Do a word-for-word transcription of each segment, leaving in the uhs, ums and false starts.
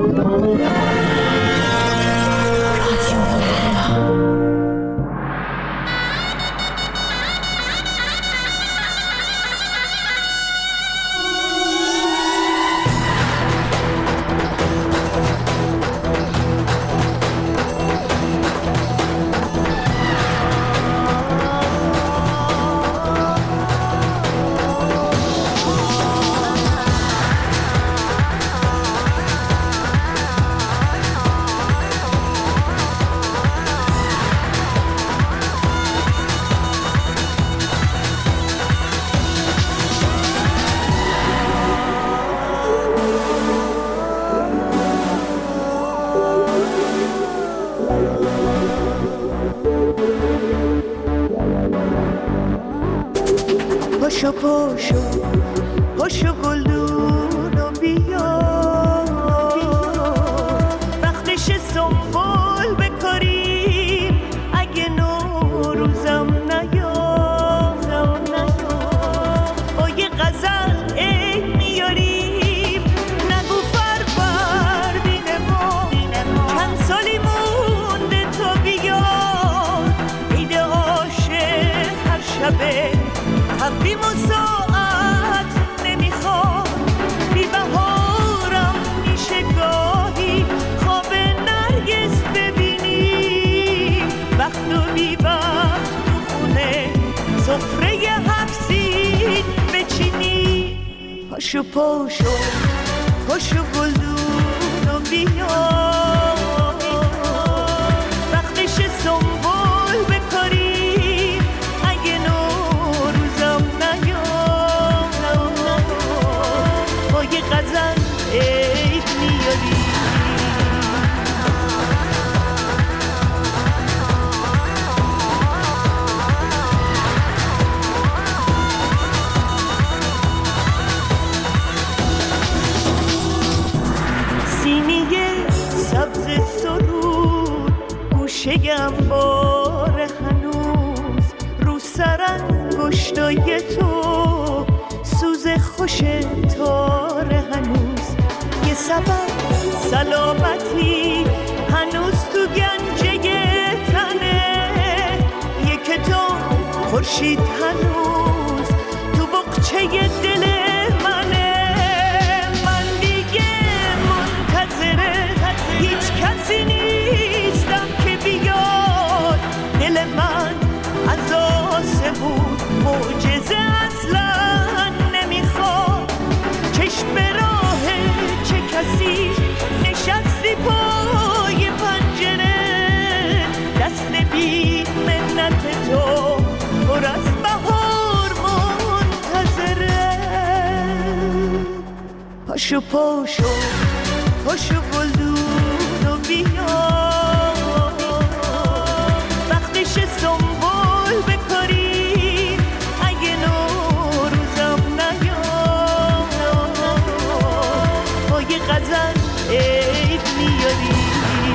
پاشو پاشو پاشو گلدون و بیا وقتش سنبول بکاریم اگه نوروزم نیازم نیاز با یه غزل عید میاریم نگو فروردین ما چند سالی مونده تا بیاد عید عاشق هر شبه تقویم و ساعت نمیخواد بی بهارم میشه گاهی خواب نرگس ببینی وقت و بی وقت تو خونه سفره هفسین بچینی پاشو پاشو پاشو گلدون و بیا وقتش سنبول بکاریم اگه نوروزم نیازم با یه غزل عید میاری سینیه سبز سرود گوشه‌ام باره هنوز رو سر انگشتای تو سوز خوش تاره هنوز یه سبب سلامتی هنوز تو گنجه تنه یه کتاب خورشید هنوز تو بقچه دل منه من دیگه منتظره هیچ کسی نیستم که بیاد دل من از آسمون معجزه اصلا نمیخواد چشم به راه چه کسی نشستی پای پنجره دست بی منت تو پر از بهار منتظره پاشو پاشو پاشو گلدون و بیا وقتش سنبول بکاریم اگه نوروزم نیازم با یه غزل عید میاری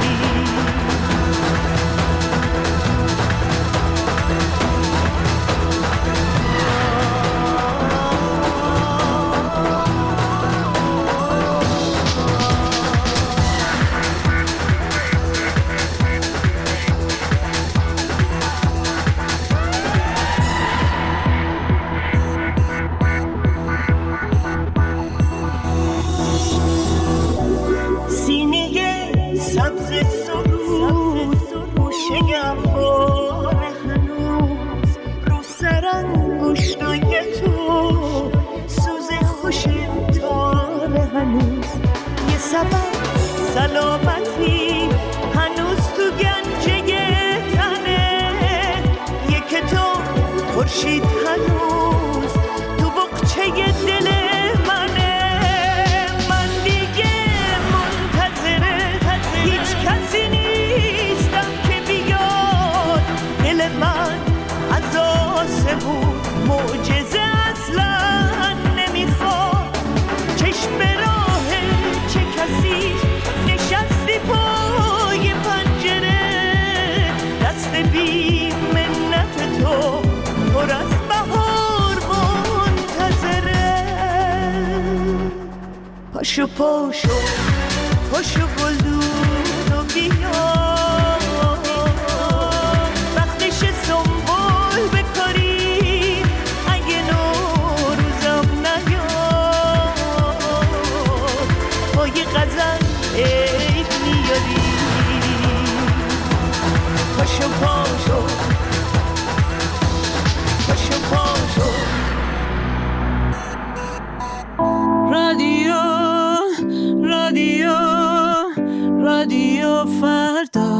سلامتی هنوز تو گنجه تنه یه کتاب خورشید هنوز تو بقچه دل منه من دیگه منتظره هیچ کسی نیستم که بیاد دل من از آسمون معجزه اصلا نمیخواد چشم به راه چه کسی نشستی پای پنجره دست بی منت تو پر از بهار منتظره پاشو پاشو پاشو گلدون و بیا وقتش سنبول بکاری اگه نوروزم نیاد با یه غزل عید میاری پاشو پاشو پاشو پاشو رادیو رادیو رادیو فردا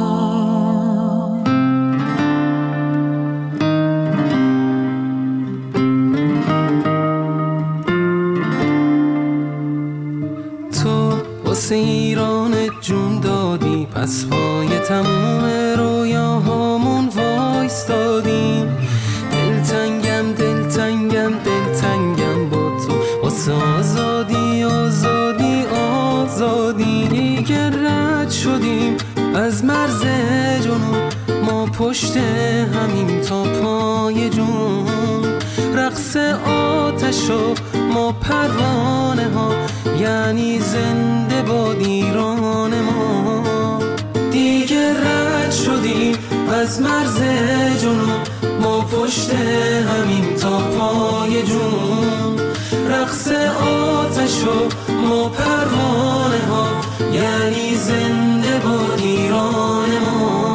تو واسه ایران جون دادی پس پای تموم رویاهامون وایستادیم دلتنگم دلتنگم دلتنگم با تو واسه آزادی آزادی آزادی دیگه رد شدیم از مرز جنون ما پشت همین تا پای جون رقص آتش و ما پروانه ها یعنی زنده باد ایران ما دیگه رد شدیم از مرز جنون ما پشت همین تا پای جون رقص آتش و ما پروانه ها یعنی زنده باد ایران ما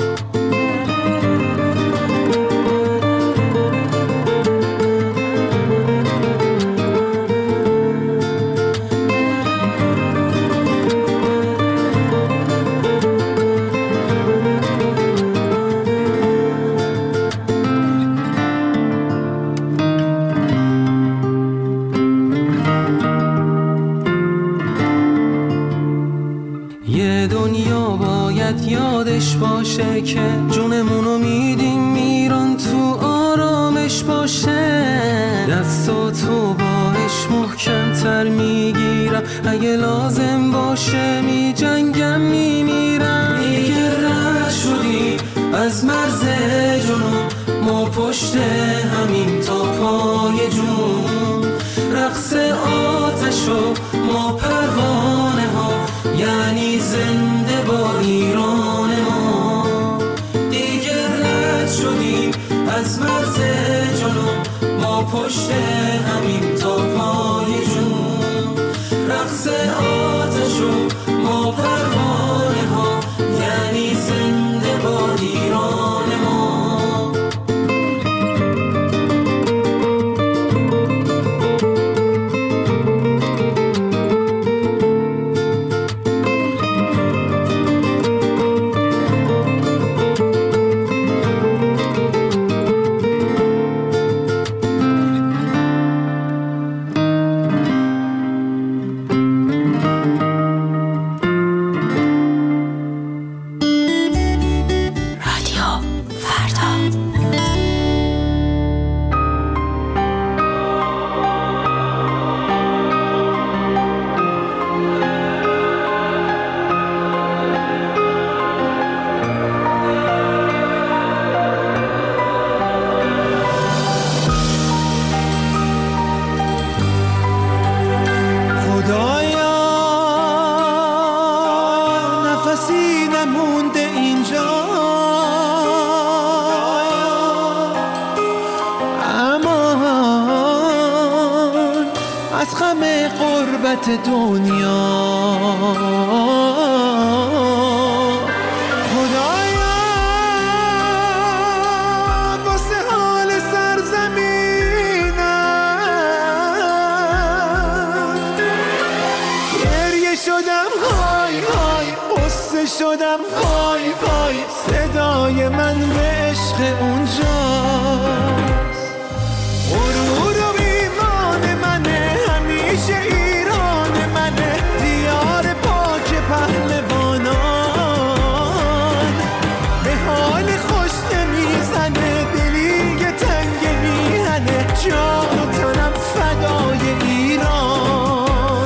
یادش باشه که جونمونو میدیم ایران تو آرامش باشه دستاتو باش محکم تر میگیرم اگه لازم باشه میجنگم میمیرم دیگه رد شدیم از مرز جنون ما پشت همین تا پای جون رقص آتش و ما پروانه ها یعنی زنده با ایران ما دیگه رد شدیم از مرز جنون ما پشت همین تا پای جون رقص آتش و ما پروانه ها یعنی زنده با ایران ما دنیا خدایا واسه حال سرزمینم گریه شدم های های قصه شدم های های صدای من به عشق اونجاست غرور و ایمان منه همیشه پهلوانان به حال خوش نمیزنه دلی که تنگ میهنه جان و تنم فدای ایران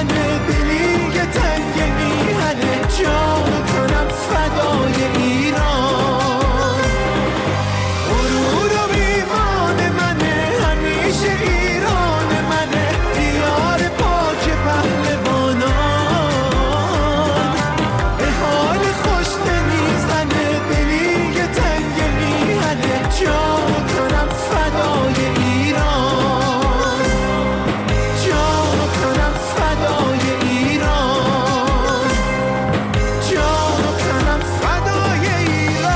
میهنه دلی که تنگ میهنه جان و تنم فدای ایران غرور و ایمان منه همیشه ایران منه دیار پاک پهلوانان به حال خوش میزنه دلی که تنگ میهنه جان و تنم فدای ایران جان و تنم فدای ایران جان و تنم فدای ایران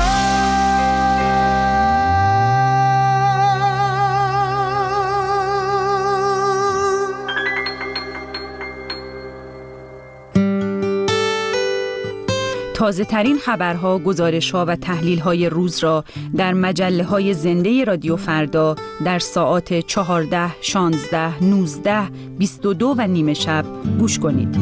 تازه ترین خبرها، گزارش‌ها و تحلیل‌های روز را در مجله‌های زنده رادیو فردا در ساعات چهارده، شانزده، نوزده، بیست و دو و نیمه شب گوش کنید.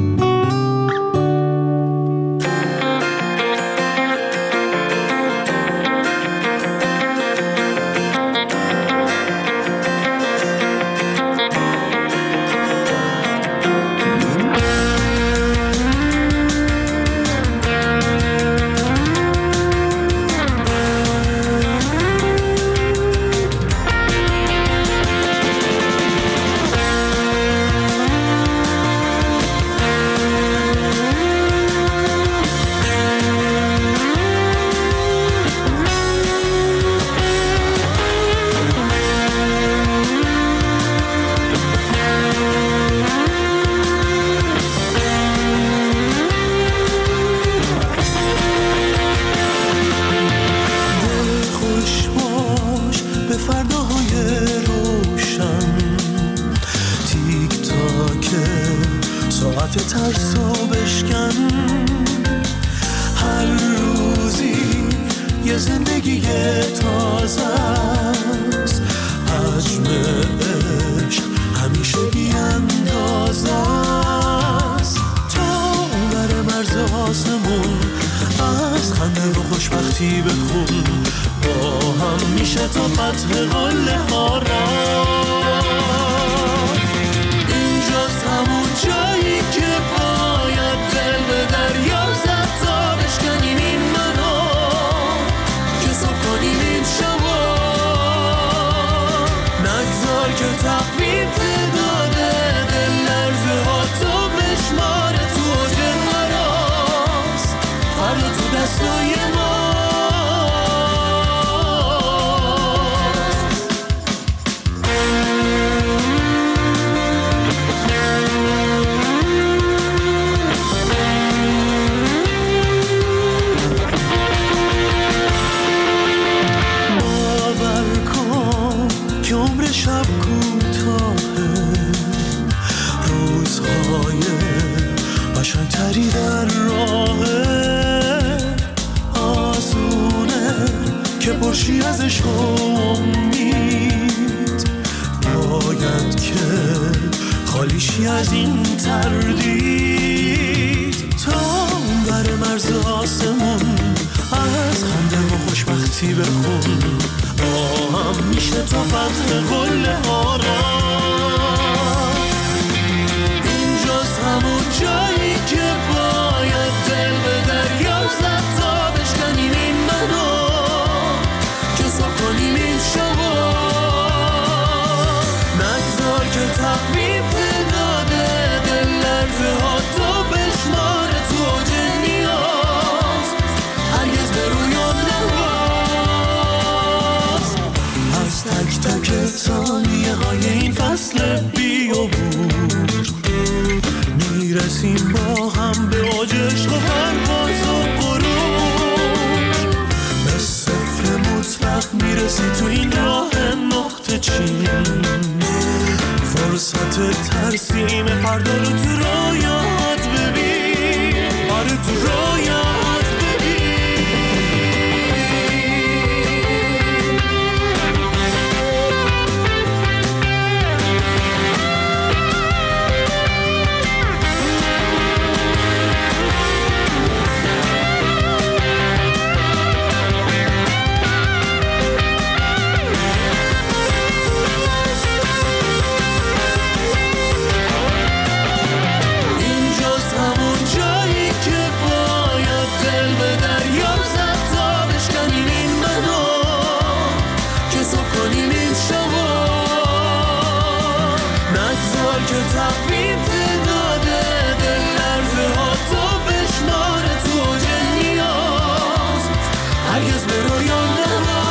که تقویم تعداده دل لرزه ها تو بشماره تو اوج نیاز هرگز به رویان نماز.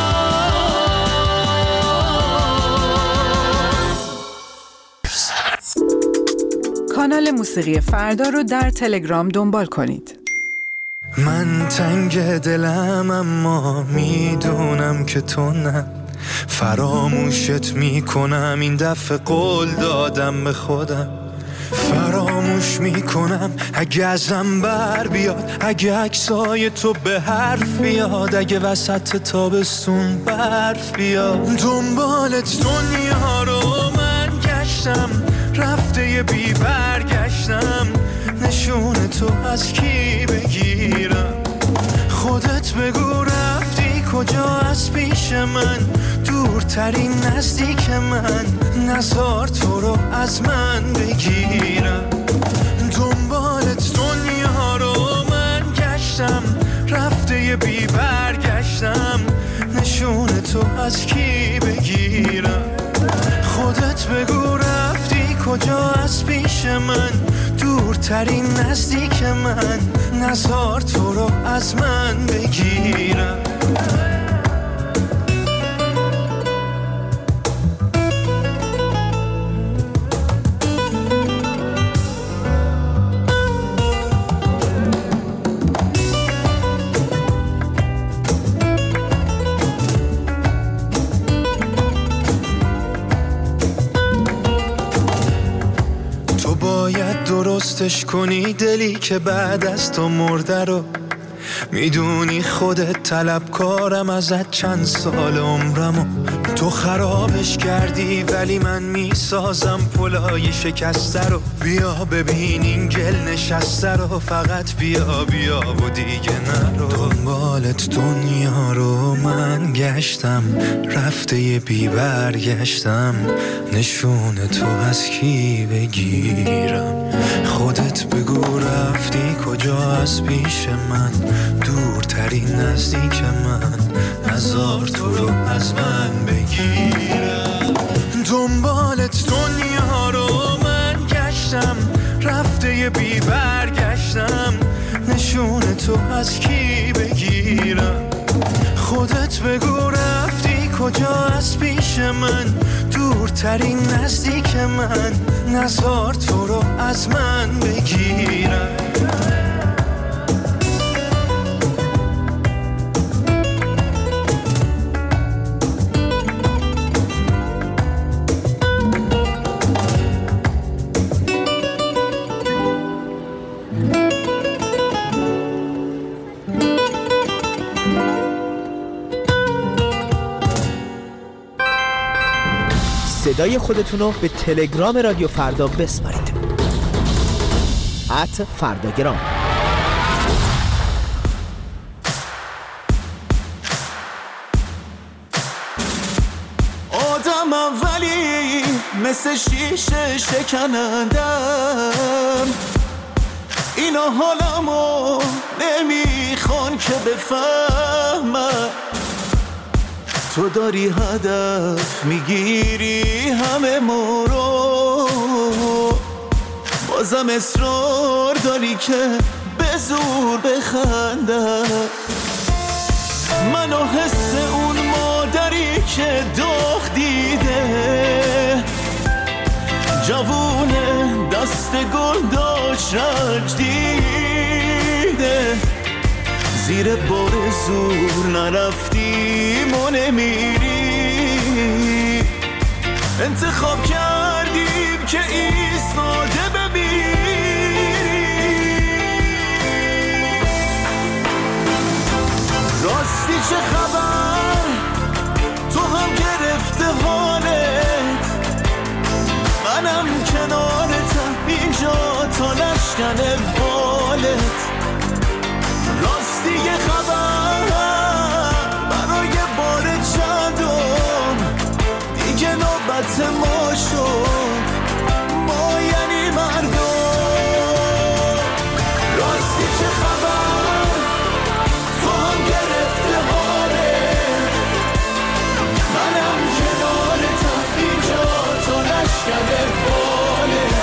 کانال موسیقی فردا رو در تلگرام دنبال کنید. من تنگ دلم اما میدونم که تو نه، فراموشت میکنم این دفعه قول دادم به خودم، فراموش میکنم اگه ازم بر بیاد، اگه عکسای تو به حرف بیاد، اگه وسط تابستون برف بیاد. دنبالت دنیا رو من گشتم، رفته یه بی برگشتم، نشون تو از کی بگیرم؟ خودت بگو رفتی کجا از پیش من، دورترین نزدیک من، نزار تو رو از من بگیرم. دنبالت دنیا رو من گشتم، رفته یه بی برگشتم، نشون تو از کی بگیرم؟ خودت بگو رفتی کجا از پیش من، دورترین نزدیک من، نزار تو رو از من بگیرم. درستش کنی دلی که بعد از تو مرده رو، میدونی خودت طلبکارم ازت چند سال عمرمو، تو خرابش کردی ولی من میسازم پلای شکسته رو. بیا ببین این گل نشسته رو، فقط بیا بیا و دیگه نرو. دنبالت دنیا رو من گشتم، رفته یه بی برگشتم، نشون تو از کی بگیرم؟ خودت بگو رفتی کجا از پیش من، دورترین نزدیک من، نزار تو رو از من بگیرم. دنبالت دنیا رو من گشتم، رفته یه بی برگشتم، نشون تو از کی بگیرم؟ خودت بگو رفتی کجا از پیش من، دورترین نزدیک من، نزار تو رو از من بگیرم. صدای خودتون رو به تلگرام رادیو فردا بسپارید. ات فرداگرام. آدمم ولی مثل شیشه شکنندم، اینا حالمو نمیخوان که بفهمم، تو داری هدف میگیری همه ما رو، بازم اصرار داری که به زور بخندم. منو حس اون مادری که داغ دیده، جوونه دست گل داشت رنج دیده، زیر بار زور نرفتیم و نمیری، انتخاب کردیم که ایستاده بمیری. راستی چه خبر؟ تو هم گرفته حالت، منم کنارتم اینجا تا نشکن بالت. راستی یه خبر برای بار چندم، دیگه نوبت ما شد، ما یعنی مردم. راستی چه خبر؟ تو هم گرفته حالت، منم کنارتم اینجا تا نشکن بالت.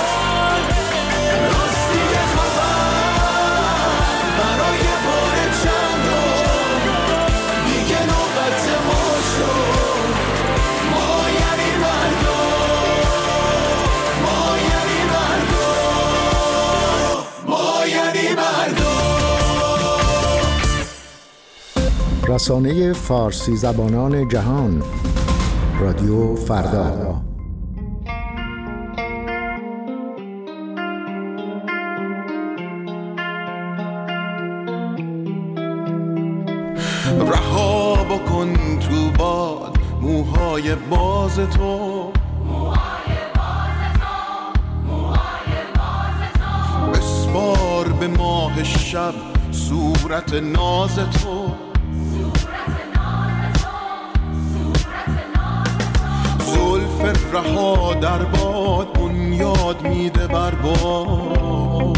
رسانه فارسی زبانان جهان، رادیو فردا. رها بکن تو باد موهای باز تو، بسپار به ماه شب صورت ناز تو، زلف رها در باد بنیاد میده بر باد،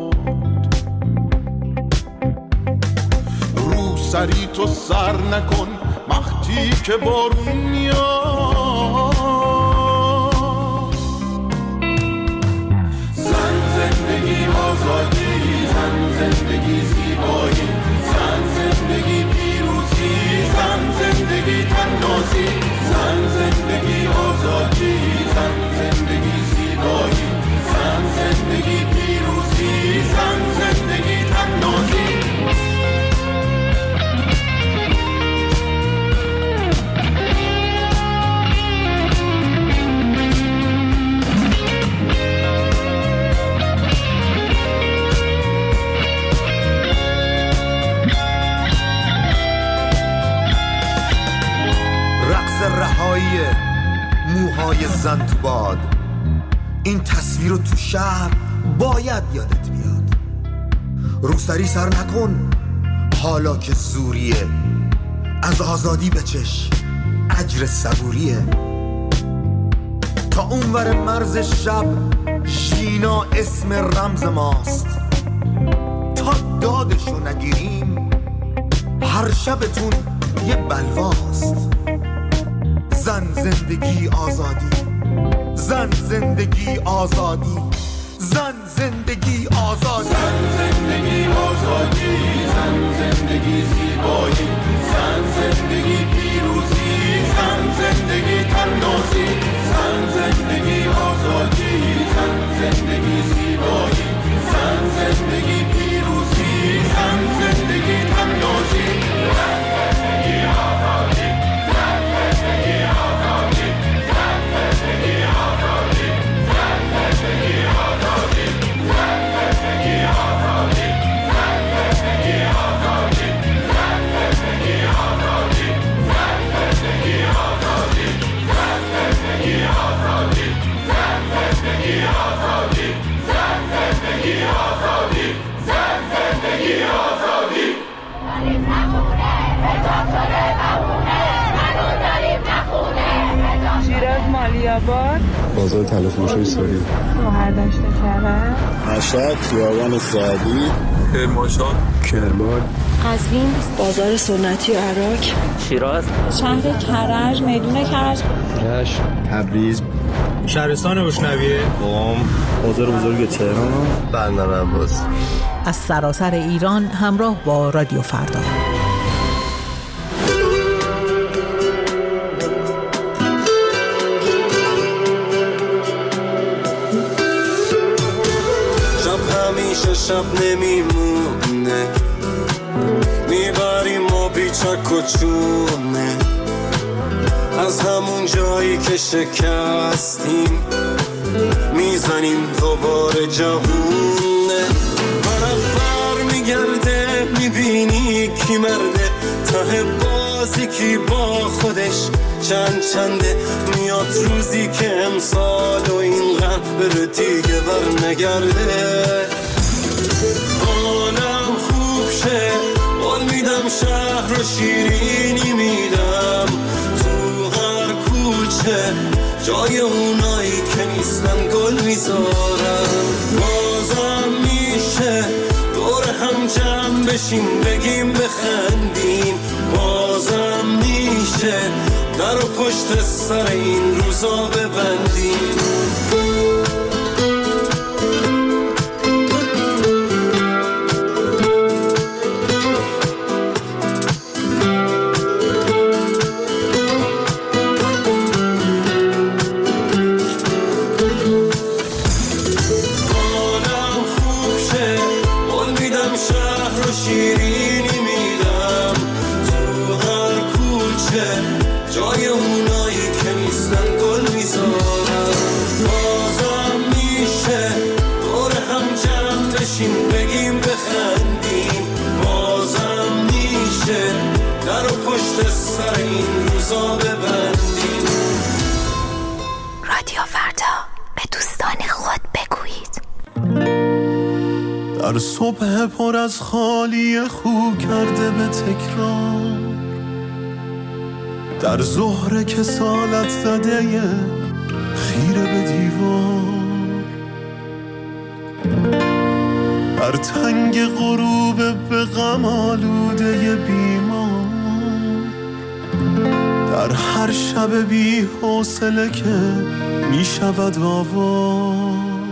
رو سری تو سر نکن وقتی که بارون میاد، زن زندگی آزادی، زن زندگی زیبایی، زن زندگی پیروزی، زن زندگی تنازی، زن زندگی آزادی، زن زندگی زیبایی، زن زندگی پیروزی، زن زندگی تنازی. رهایی موهای زن تو باد، این تصویر رو تو شهر باید یادت بیاد. روسری سر نکن حالا که زوریه، از آزادی بچش اجر صبوریه. تا اونور مرز شب ژینا اسم رمز ماست، تا دادشو نگیریم هر شبتون یه بلواست. زن زندگی آزادی، زن زندگی آزادی، زن زندگی آزادی، زن زندگی آزادی، زن زندگی زیبایی، زن زندگی پیروزی، زن زندگی تنازی، زن زندگی آزادی، زن زندگی زیبایی، زن زندگی پیروزی، زن زندگی تنازی، زن زندگی آزادی، زن زندگی آزادی، زن زندگی آزادی، زن زندگی آزادی، زن زندگی آزادی، زن زندگی آزادی، زن زندگی آزادی، زن زندگی آزادی، زن زندگی آزادی، زن زندگی آزادی، زن زندگی آزادی، زن زندگی آزادی. داریم نخونه حجاب شده نمونه، منو داریم نخونه. شیراز مالیاباد، بازار تلفروشی ساری، شهردشت کرج، مشهد خیابان سعدی، کرمانشاه، کرمان، قزوین بازار سنتی عراق، شیراز شهر کرج میدون کرج، رشت، تبریز، شهرستان روشنویه، قم، بازار بزرگ تهران، بندر عباس. از سراسر ایران همراه با رادیو فردا. شب همیشه شب نمیمونه، میبریم ما بیچک و چونه، از همون جایی که شکستیم میزنیم دوباره جوونه. برق بر میگرده میبینی کی مرده، ته بازی کی با خودش چند چنده. میاد روزی که امسال و این قلب بره دیگه بر نگرده. حالم خوب شه قول میدم، شهر رو شیرینی میدم، تو هر کوچه جای اونایی که نیستن گل میذارم. بازم میشه دور هم جمع بشیم بگیم بخندیم، بازم میشه در و پشت سر این روزا ببندیم. شیرینی میدم، تو بشیم بگیم بخندیم بازم میشه در و پشت سر این روزا ببندیم. رادیو فردا، به دوستان خود بگویید. در صبح پر از خالی خو کرده به تکرار، در ظهر کسالت زده خیره به دیوار، در تنگ غروب به غم آلوده بیمار، در هر شب بی حوصله که می شود آوار.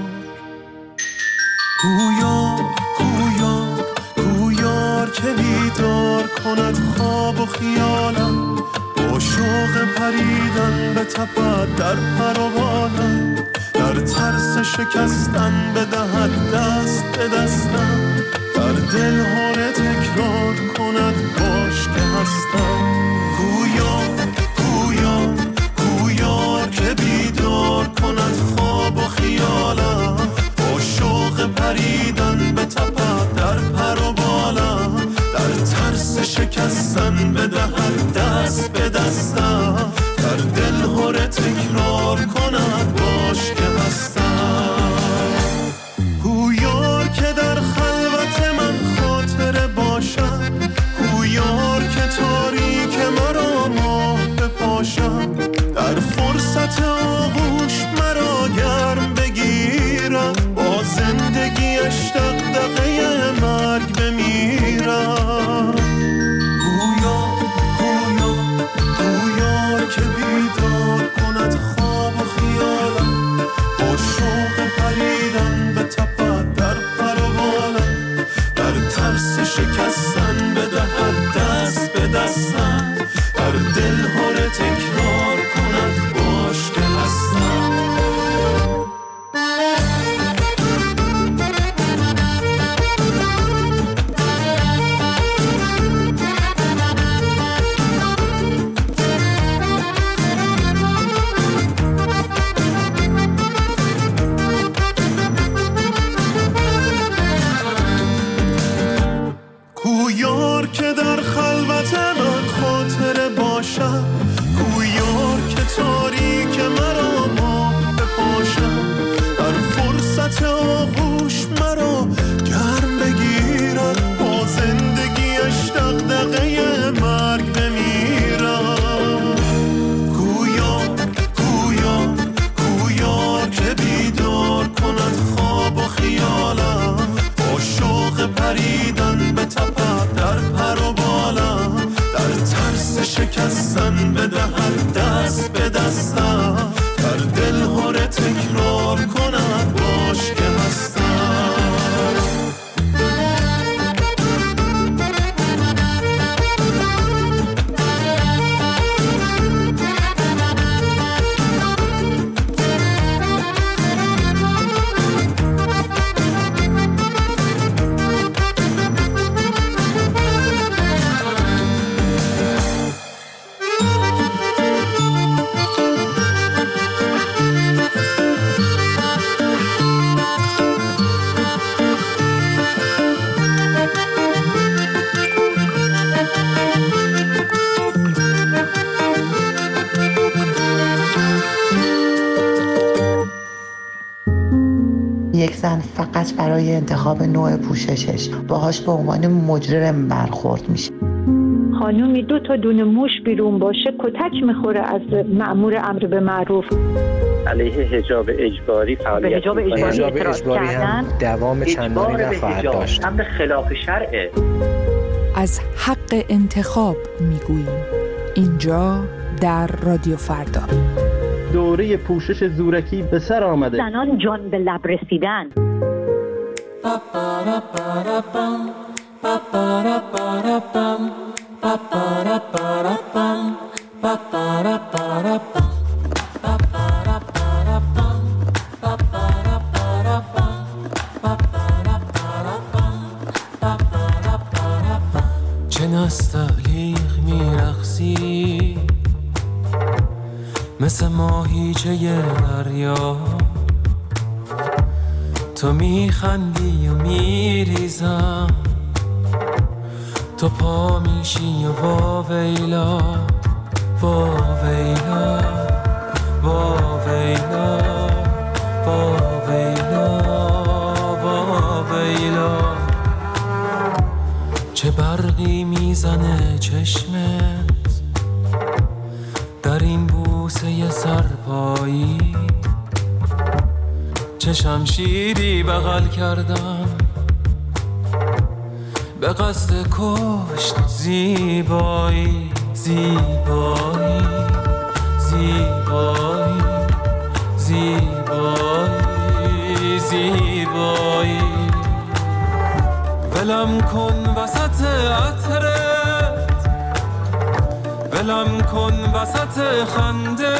گویا گویا گویار که بیدار کند خواب و خیالم، با شوق پریدن به تپد در پر و بالم، در ترس شکستن بدهد دست به دستم، در دل هاره تکرار کند باش که هستم. گویا گویا گویار که بیدار کند خواب و خیالم، با شوق پریدن به تپد در پر و بالم، در ترس شکستن بدهد دست به دستم، در دل هاره تکرار کند باش که هستم. گویار که در خلوت من خاطره باشد، گویار که تاریک مرا ماه بپاشد، در فرصت آغوش مرا گرم بگیرم، با زندگیش دغدغه مرگ بمیرم. گویا گویا گویار که بیدار کند خواب و خیالم، با شوق پریدن به تپد در پر و بالم، در ترس شکستن بدهد دست به دستم، در دل هاره تکرار کند باش که هستم. گویار که در خلوت من خاطره باشد، گویار که تاریک مرا ماه بپاشد، در فرصت آغوش مرا گرم بگیرد، با زندگیش دغدغه مرگ بمیرم. گویا گویا گویار که بیدار کند خواب و خیالم، با شوق پریدن به تپد در پر و بالم، در ترس شکستن بدهد دست به دستم، در دل هاره تکرار کند باش که هستم. یک زن فقط برای انتخاب نوع پوششش باهاش به عنوان مجرم برخورد میشه. خانومی دو تا دونه موش بیرون باشه کتک میخوره از مأمور امر به معروف. علیه حجاب اجباری فعالیت به حجاب اجباری, حجاب اجباری هم دوام چندانی نخواهد داشت. امر خلاف شرعه. از حق انتخاب میگوییم اینجا در رادیو فردا. دوره پوشش زورکی به سر آمده. زنان جان به لب رسیدن. چه نستعلیق میرقصی مثل ماهیچه دریا، تو میخندی و میریزم، تو پا میشی و وا ویلا وا ویلا وا ویلا وا ویلا وا ویلا. چه برقی میزنه چشمت در این بوسه سرپایی، چه شمشیری بغل کردم به قصد کشت زیبایی زیبایی زیبایی زیبایی زیبایی. ولم کن وسط عطرت، ولم کن وسط خنده،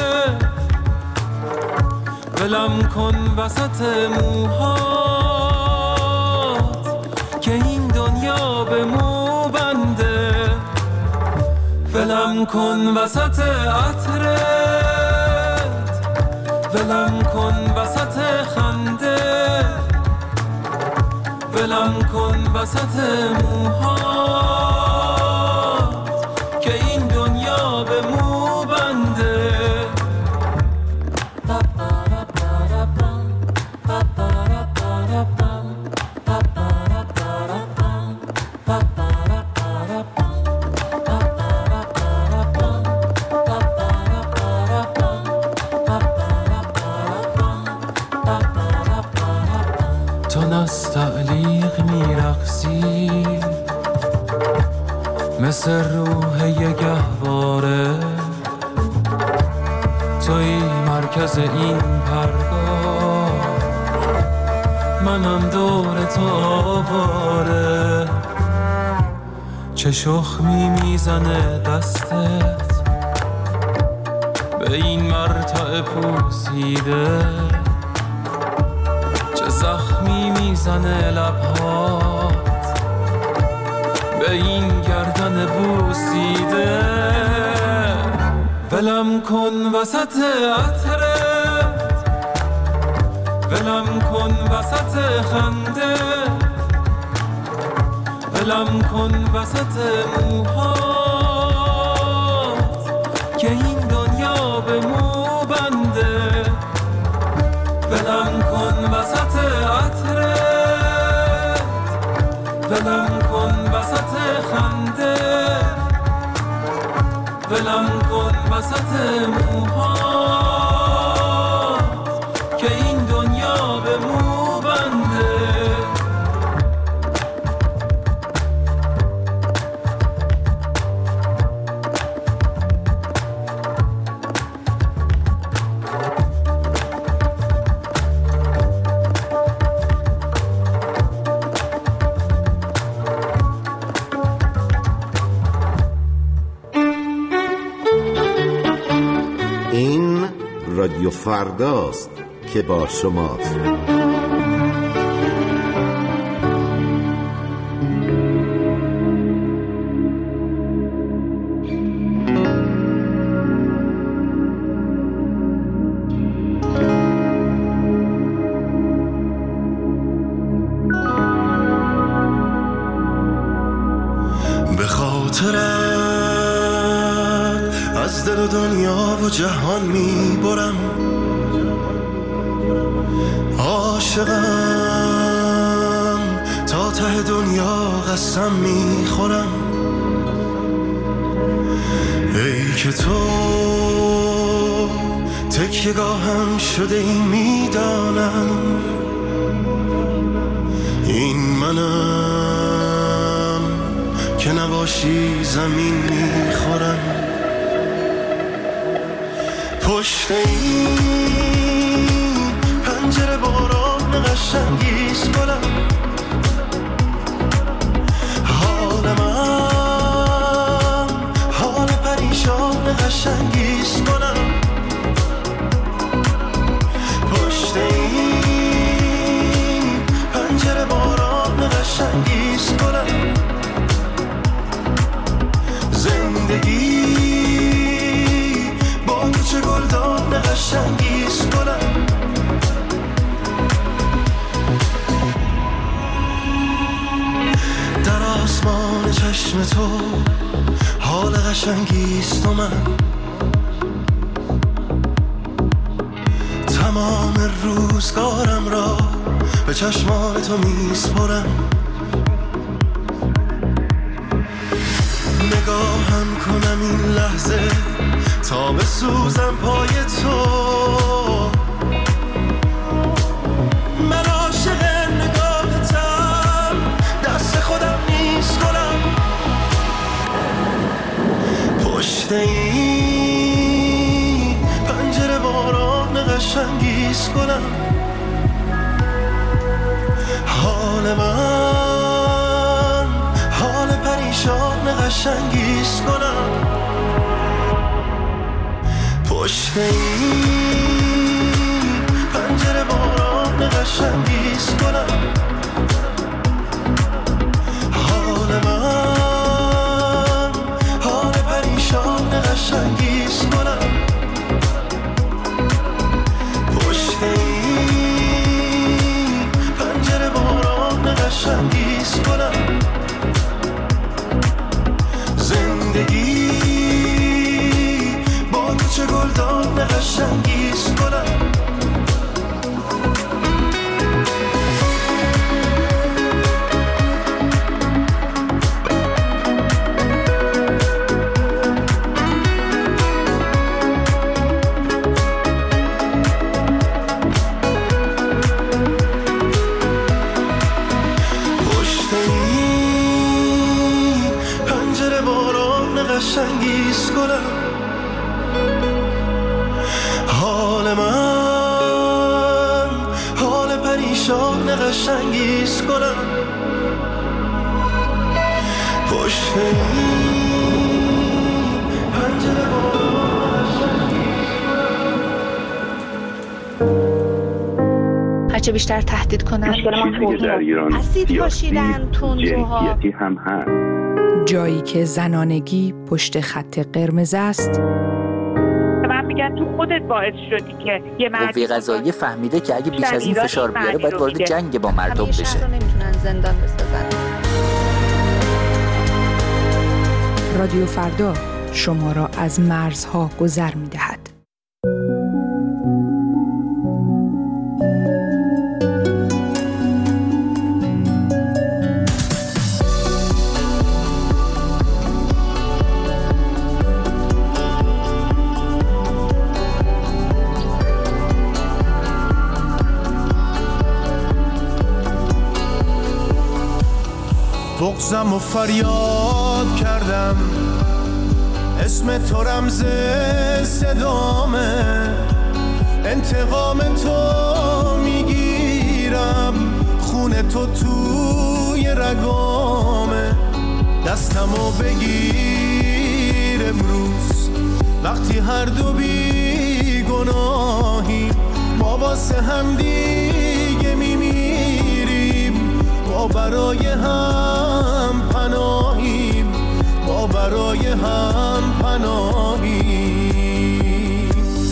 ولم کن وسط موهات که این دنیا به مو بنده. ولم کن وسط عطرت، ولم کن وسط خنده، ولم کن وسط موهات که این دنیا به مو بنده. تو نستعلیق میرقصی مثل روح یه گهواره، توی مرکز این پرگاه، منم دور تو آواره. چه شخمی میزنه دستت به این مرتع پوسیده، چه زخمی میزنه لبهات به این گردن بوسیده. ولم کن وسط عطرت، ولم کن وسط خنده، ولم کن وسط موهات که این دنیا به مو بنده. ولم کن وسط عطرت، ولم کن وسط خنده، ولم کن وسط موهات که این دنیا به مو بنده. رادیو فرداست که با شماست. به خاطرت از دل و دنیا و جهان میبرم، عاشقم تا ته دنیا قسم میخورم. ای که تو تکیه‌گاهم شده ای میدانم، این منم که نباشی زمین میخورم. پشت این پنجره باران قشنگیز کنم، حال من حال پریشان قشنگیز کنم. پشت این پنجره باران قشنگیز کنم. زندگی با تو چه گلدان قشنگیز کنم. چشم تو حال قشنگیست و من تمام روزگارم را به چشمان تو میسپرم. نگاهم کنم این لحظه تا بسوزم پای تو. من عاشق نگاهتم، دست خودم نیست کنم. پشت این پنجره باران قشنگیست کنم. حال من حال پریشان قشنگیست کنم. پشت این پنجره باران قشنگیست کنم. حال من حال پریشان قشنگیست کنم. پشت این پنجره باران قشنگیست کنم. زندگی با تو چه گلدان قشنگیست کنم. قشنگیست کنم. حال من حال پریشان قشنگیست کنم. پشت این پنجره باران قشنگیست کنم. هرچه بیشتر تهدید کنن چیزی که در ایران اسید پاشیدن، تندروها، جنسیتی هم هست. جایی که زنانگی پشت خط قرمز است. من میگن تو خودت باعث شدی که یه مرد قوه قضاییه فهمیده که اگه بیش از این فشار بیاره باید وارد جنگ با مردم بشه. همیشه رو نمیتونن زندان بسازن. رادیو فردا شما را از مرزها گذر می‌دهد. بغضم و فریاد کردم، اسم تو رمز صدامه. انتقام تو میگیرم، خون تو توی رگامه. دستمو بگیر امروز وقتی هر دو بی گناهیم. ما واسه هم دیگه میمیریم، ما برای هم پناهیم، ما برای هم پناهیم.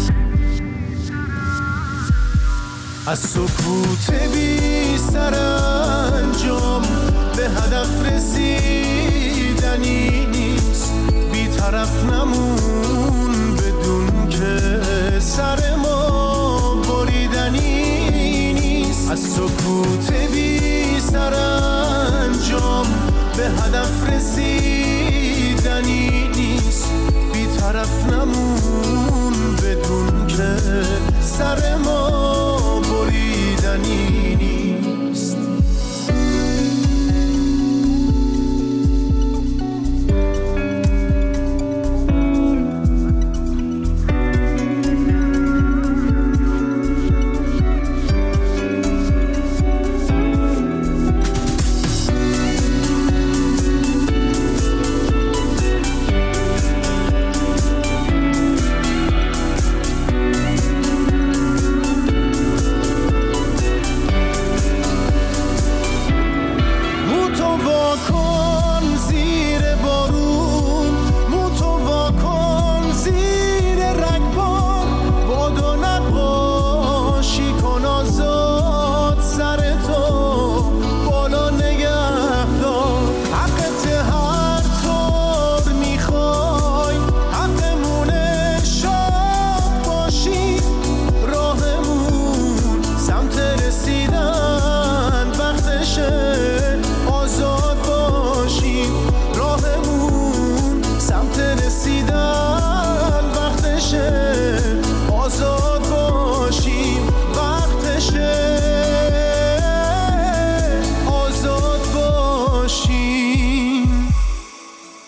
از سکوت بی سرانجام به هدف رسیدنی نیست. بی طرف نمون بدون که سر ما بریدنی نیست. از سکوت بی سرانجام به هدف رسیدنی نیست. بی طرف نمون بدون که سر ما بریدنی نیست.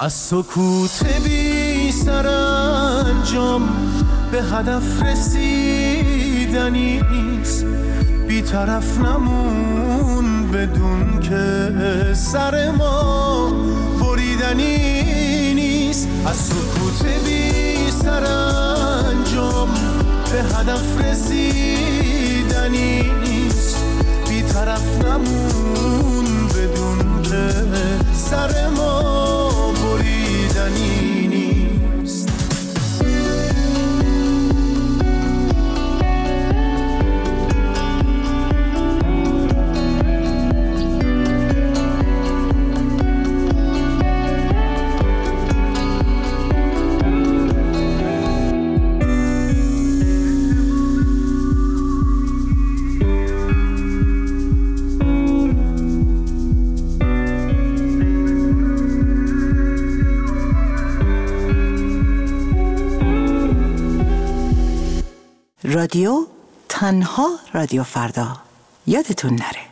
از سکوت بی سرانجام به هدف رسیدنی نیست، بی طرف نمون بدون که سر ما بریدنی نیست. از سکوت بی سرانجام به هدف رسیدنی نیست، بی طرف نمون بدون که سر ما بریدنی نیست. رادیو تنها رادیو فردا، یادتون نره.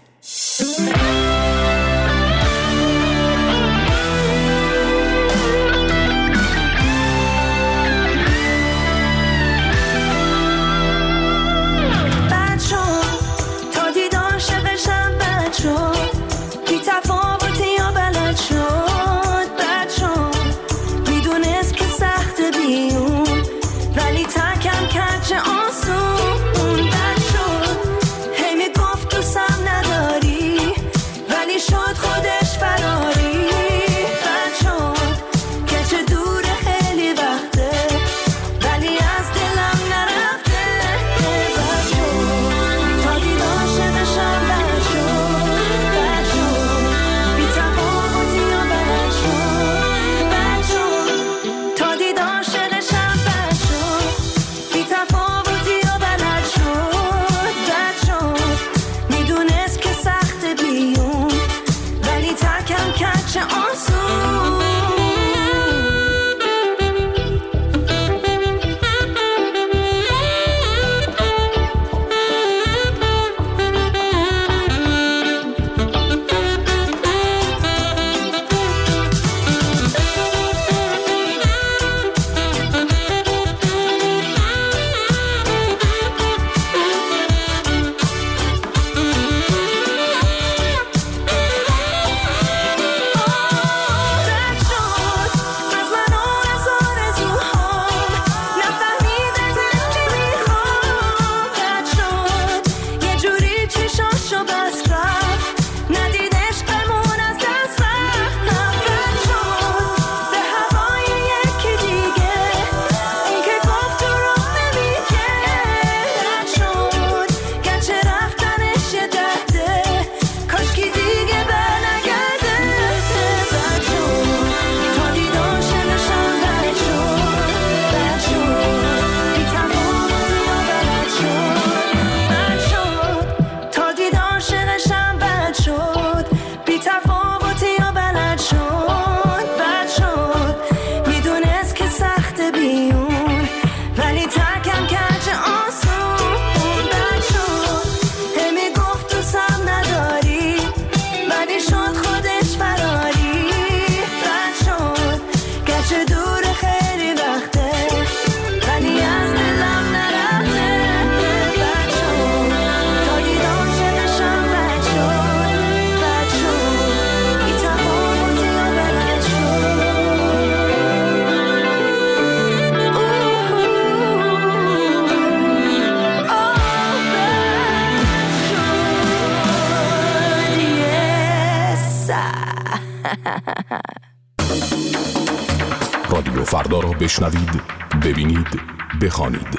رادیو فردا را بشنوید، ببینید، بخوانید.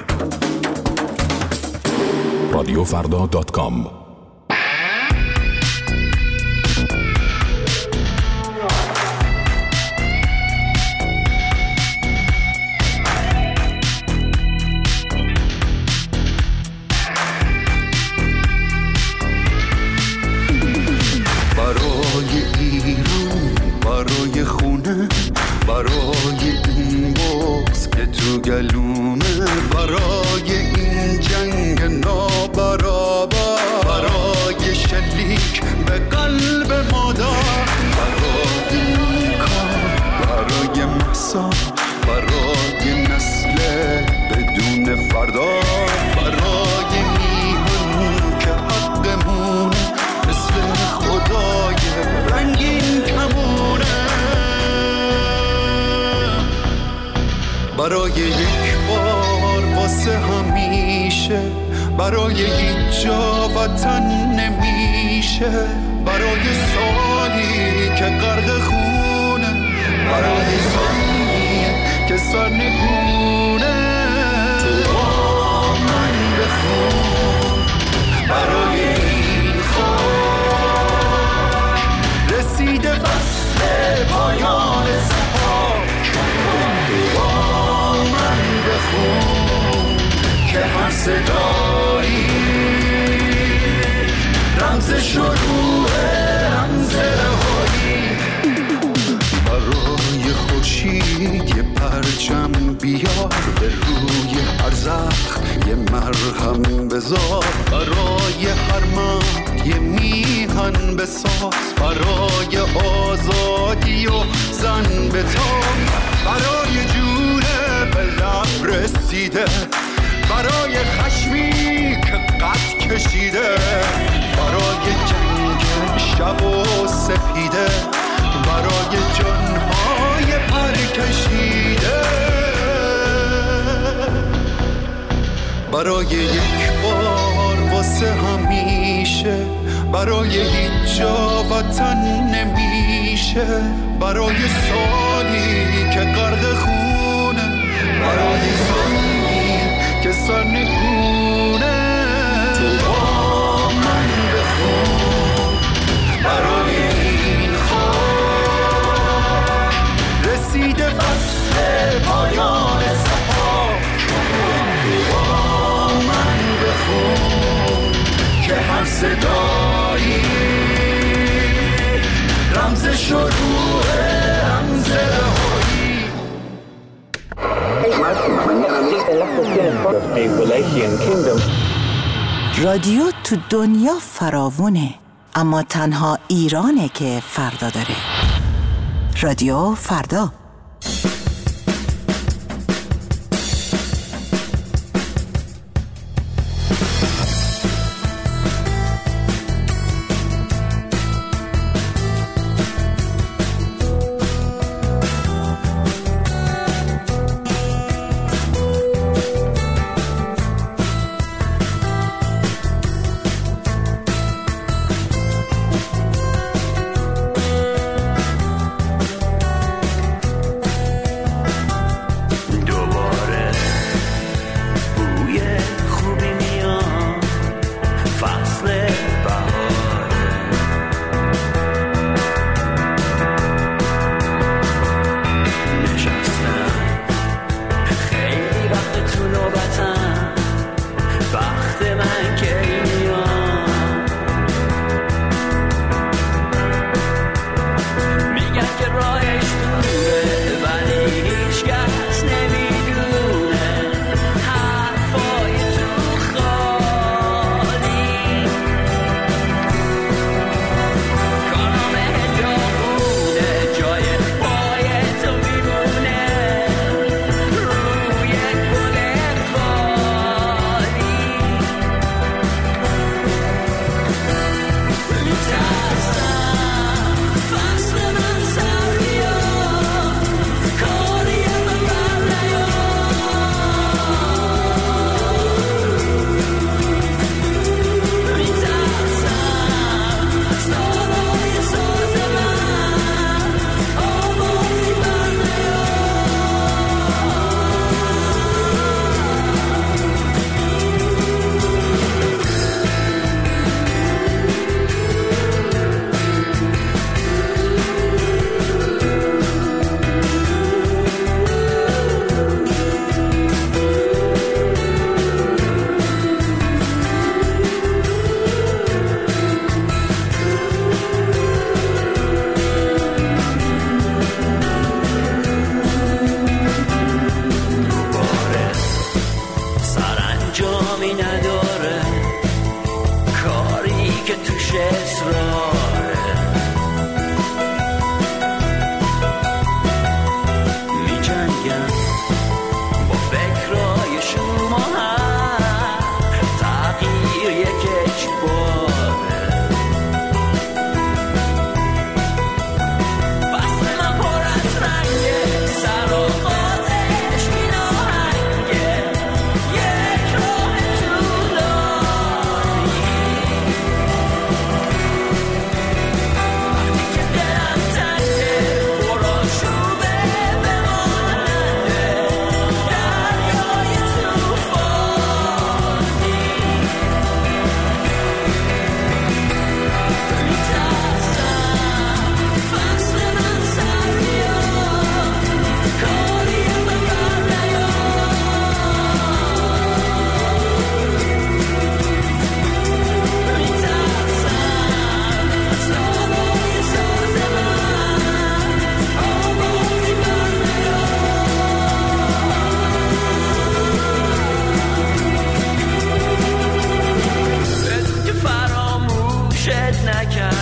رادیو فردا دات کام. برای ایران، برای خونه، برای این بغض که تو گلومه، برای این جنگ نابرابر، برای یک بار واسه همیشه، برای هیچ جا وطن نمیشه، برای سالی که غرق خونه، برای زمین که سرنگونه، تو با من بخون برای این خاک رسیده فصل پایان سحاک، تو با من بخون که هر صدایی رمز شروع رمز رهایی، برای خورشید یه پرچم بیار، به روی هر زخم یه مرهم بذار، برای هر مرد یه میهن بساز، برای آزادی و زن بتاب، برای جونه به لب رسیده، برای خشمی که قد کشیده، برای جنگ شب و سپیده، برای جانهای پر کشیده، برای یک بار واسه همیشه، برای هیچ جا وطن نمیشه، برای سالی که غرق خونه، برای زمین که سرنگونه، تو با من بخون برای این خاک رسیده فصل پایان سحاک، تو با من بخون که هر صدایی رمز شروع رمز رهایی. رادیو تو دنیا فراوونه، اما تنها ایرانه که فردا داره. رادیو فردا. سر و خودش مینا نکرد